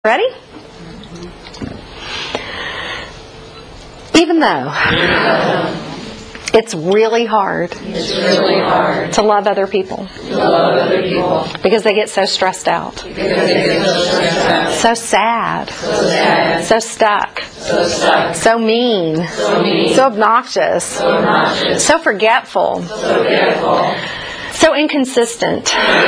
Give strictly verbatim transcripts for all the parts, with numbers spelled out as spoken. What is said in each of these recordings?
Ready? Even though it's really hard, it's really hard to love other people, to love other people because they get so stressed out, because they get so stressed out, so sad, so sad, so stuck, so stuck, so mean, so mean, so obnoxious, so obnoxious, so forgetful, so forgetful, so inconsistent,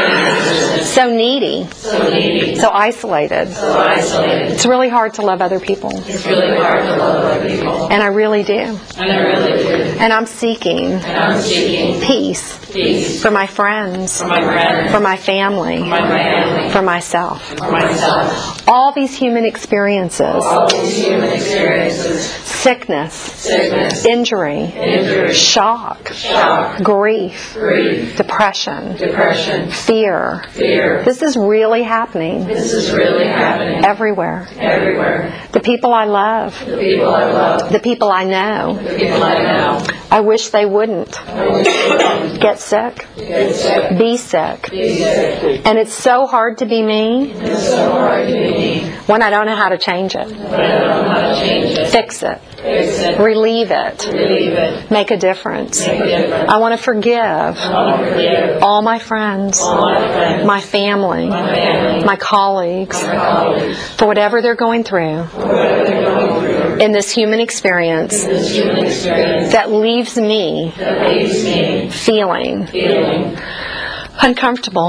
so needy, so needy, so isolated. so isolated. It's really hard to love other people, It's really hard to love other people, and I really do. and I really do. And I'm seeking And I'm seeking peace peace for my friends, for my friends, for my family, for my family, for myself. for myself. All these human experiences, All these human experiences, sickness, sickness, injury, injury, shock, shock, grief, grief, depression, depression, fear. fear. This is really happening This is really happening everywhere. everywhere. The people I love, The people I love, the people I know, the people I know, I wish they wouldn't I wish they wouldn't get sick, get sick, be sick. be sick. And it's so hard to be me It's so hard to be me when I don't know how to change it, when I don't know how to change it, fix it, fix it, relieve it, relieve it, make a difference. make a difference. I want to forgive I want to forgive all my friends, all my friends, my family, my family, my colleagues, my colleagues, for whatever they're going through whatever they're going through in this human experience this human experience that leaves me that leaves me feeling feeling uncomfortable,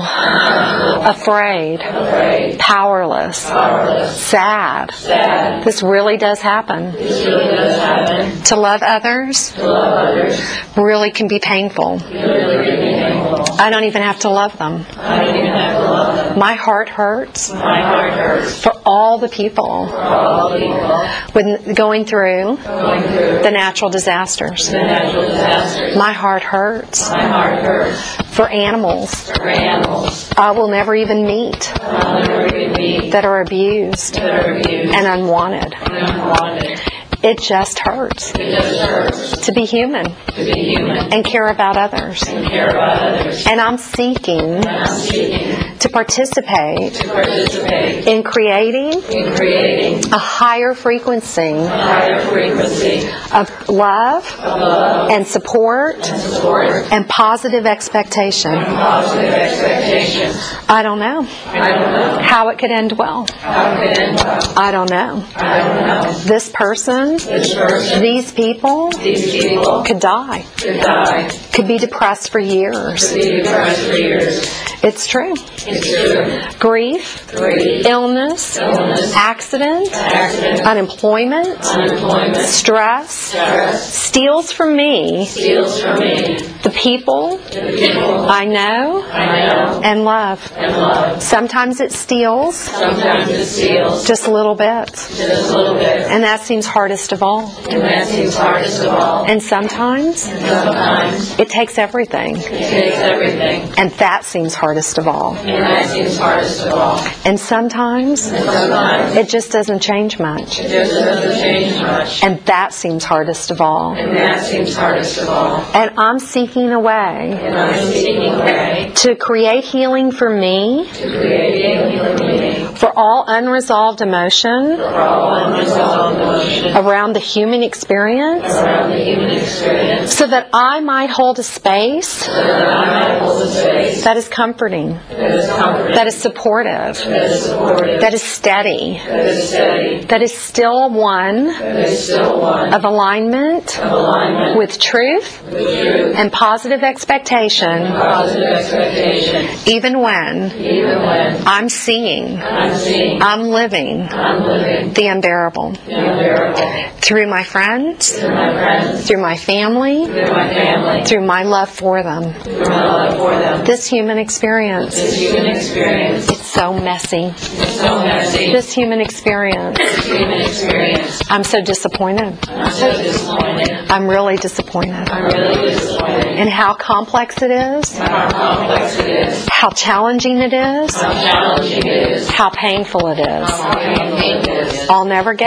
afraid, afraid, powerless, powerless, sad. sad. This really does happen. This really does happen. To love others To love others really can be painful. really can be painful. I don't even have to love them. I don't even have to love them. My heart hurts My heart hurts for all the people for all the people when going through going through the natural disasters. the natural disasters. My heart hurts My heart hurts for animals for animals I will never even meet I'll never even meet that are abused that are abused and unwanted. and unwanted. It just hurts It just hurts to be human to be human and care about others. and care about others. And I'm seeking And I'm seeking to participate to participate in creating in creating a higher frequency a higher frequency of love of love and support and support and positive expectation. and positive expectations. I don't know I don't know how it could end well. how it could end well. I don't know. I don't know. This person, This person, these people these people could die, could die, could be depressed for years. could be depressed for years. It's true. It's true. Grief, Grief, illness, illness, accident, accident, unemployment, unemployment, stress, stress, steals from me steals from me the people the people I know I know and love. and love. Sometimes it steals Sometimes it steals just little bits, just a little bit, and that seems hardest of all. and that seems hardest of all. And sometimes Sometimes it takes everything, it takes everything, and that seems hardest of all. and that seems hardest of all. And sometimes Sometimes it just doesn't change much, it just doesn't change much, and that seems hardest of all. and that seems hardest of all. And I'm seeking a way And I'm seeking a way to create healing for me, to create a healing meaning for all unresolved emotion for all unresolved emotion around the human experience, around the human experience, so that I might hold a space so that I might hold a space that is comforting, that is comforting, that is supportive, that is supportive, that is steady, that is steady, that is still one that is still one of alignment of alignment with truth with truth, and positive expectation, positive expectation, even when even when I'm seeing, I'm seeing, I'm living I'm living the unbearable. the unbearable. Through my friends, Through my friends, through my family, through my family, through my love for them. through my love for them. This human experience, This human experience it's so messy. is so messy. This human experience, This human experience, I'm so disappointed. I'm so disappointed. I'm really disappointed. I'm really disappointed. And how complex it is, How complex it is, how challenging it is, how challenging it is, how painful it is. how painful it is. I'll never get it.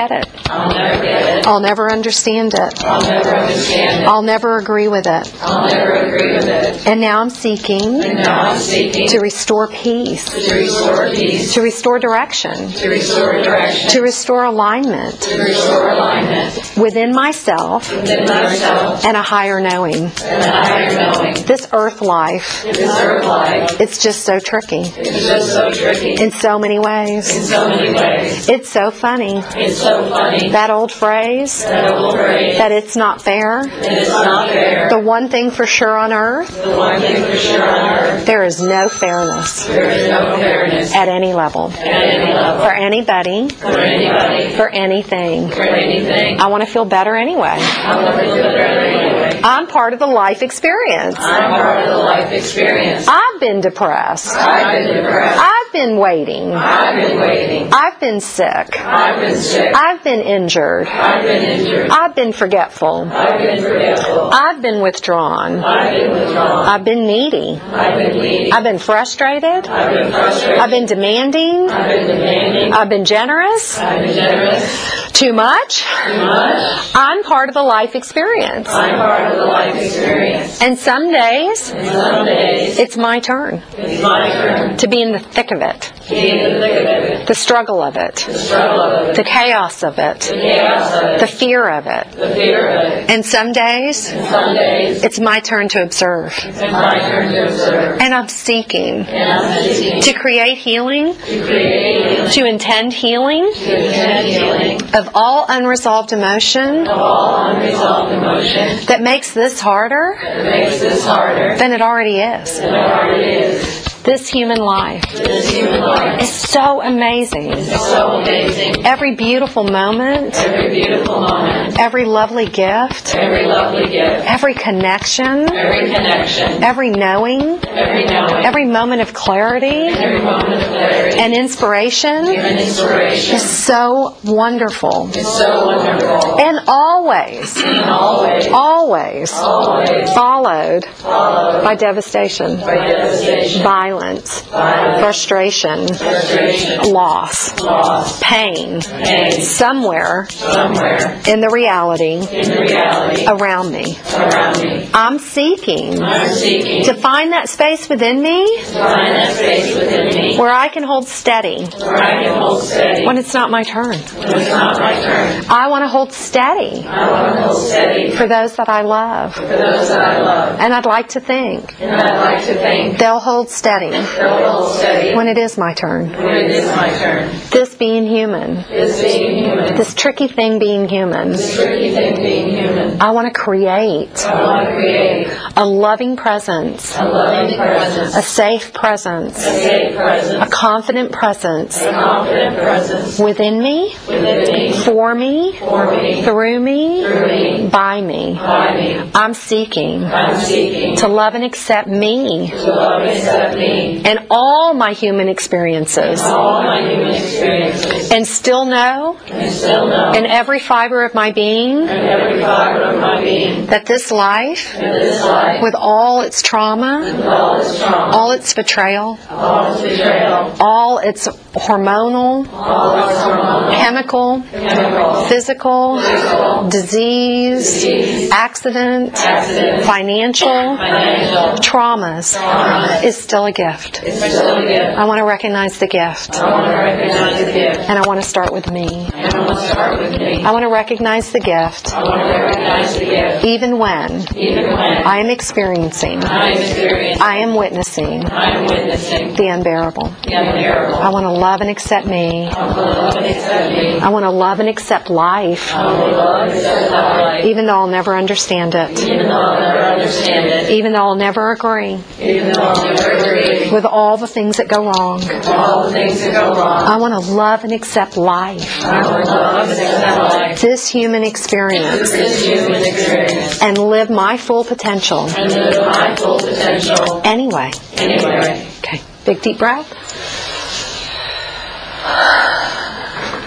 I'll never get it. I'll never understand it. I'll never understand it. I'll never agree with it. I'll never agree with it. And now I'm seeking And now I'm seeking to restore peace, to restore peace, to restore direction, to restore direction, to restore alignment to restore alignment within myself within myself and a higher knowing. and a higher knowing. This earth life, This earth life it's just so tricky is just so tricky in so many in ways. so many ways. It's so funny. It's so funny That old phrase, that old phrase that it's not fair. that it's not fair. The one thing for sure on earth, The one thing for sure on earth, there is no fairness there is no fairness at any level. at any level For anybody, for anybody, for anything. for anything. I want to feel better anyway. I want to feel better anyway. I'm part of the life experience. I'm part of the life experience. I've been depressed. I've been depressed. I've been waiting. I've been waiting. I've been sick. I've been sick. I've been injured. I've been injured. I've been forgetful. I've been forgetful. I've been withdrawn. I've been withdrawn. I've been needy. I've been needy. I've been frustrated. I've been frustrated. I've been demanding. I've been demanding. I've been generous. I've been generous. Too much. Too much. I'm part of the life experience. I'm part of the life experience. And some days, And some days, it's my turn it's my turn to be in the thick of it, to be in the thick of it. the struggle of it, The struggle of it. the chaos of it, The chaos of it. the fear of it. The fear of it. And some days, And some days, it's my turn to observe. it's my turn to observe. And I'm seeking And I'm seeking to create healing, to create healing, to intend healing to intend healing of all unresolved emotion of all unresolved emotion that makes this harder that makes this harder than it already is. than it already is. This human life This human life is so amazing. is so amazing. Every beautiful moment, Every beautiful moment, every lovely gift, every lovely gift, every connection, every connection, every knowing, every knowing, every moment of clarity every moment of clarity and inspiration and inspiration is so wonderful. is so wonderful. And always, And always, always always followed followed by devastation, by devastation, violence, violence, frustration, frustration, loss, loss, pain, pain, somewhere somewhere in the reality in the reality around me. around me. I'm seeking I'm seeking to find that space within me to find that space within me where I can hold steady where I can hold steady when it's not my turn. when it's not my turn. I want to hold steady I want to hold steady for those that I love. for those that I love. And I'd like to think And I'd like to think they'll hold steady they'll hold steady when it is my turn. when it is my turn. This being human, This being human, this tricky thing being human, this tricky thing being human, I want to create I want to create a loving presence, a loving presence, a safe presence, a safe a presence, confident presence a confident presence within me, within me, for me, for me, through me, through me, by me. by me. I'm seeking I'm seeking to love and accept me to love and accept me and all my human experiences, all my human experiences, and still know and still know in every fiber of my being in every fiber of my being that this life, that this life, with all its trauma, with all its trauma, all its betrayal, all its betrayal, all its hormonal, all its hormonal, chemical, chemical, physical, physical, disease, disease, accident, accident, financial financial traumas traumas is still a gift. is still a gift. I want to recognize the gift, I want to recognize the gift, and I want to start with me. and I want to start with me. I want to recognize the gift I want to recognize the gift, even when even when I am experiencing, I am experiencing, I am witnessing I am witnessing the unbearable. the unbearable. I want to love and accept me. I want to love and accept me. I want to love and accept life, I want to love and accept my life, even though I'll never understand it, even though I'll never understand it, even though I'll never agree even though I'll never agree with all the things that go wrong. with all the things that go wrong. I want to love and accept life, I want to love and accept life, this human experience, this human experience, and live my full potential and live my full potential anyway. anyway. Okay, big deep breath.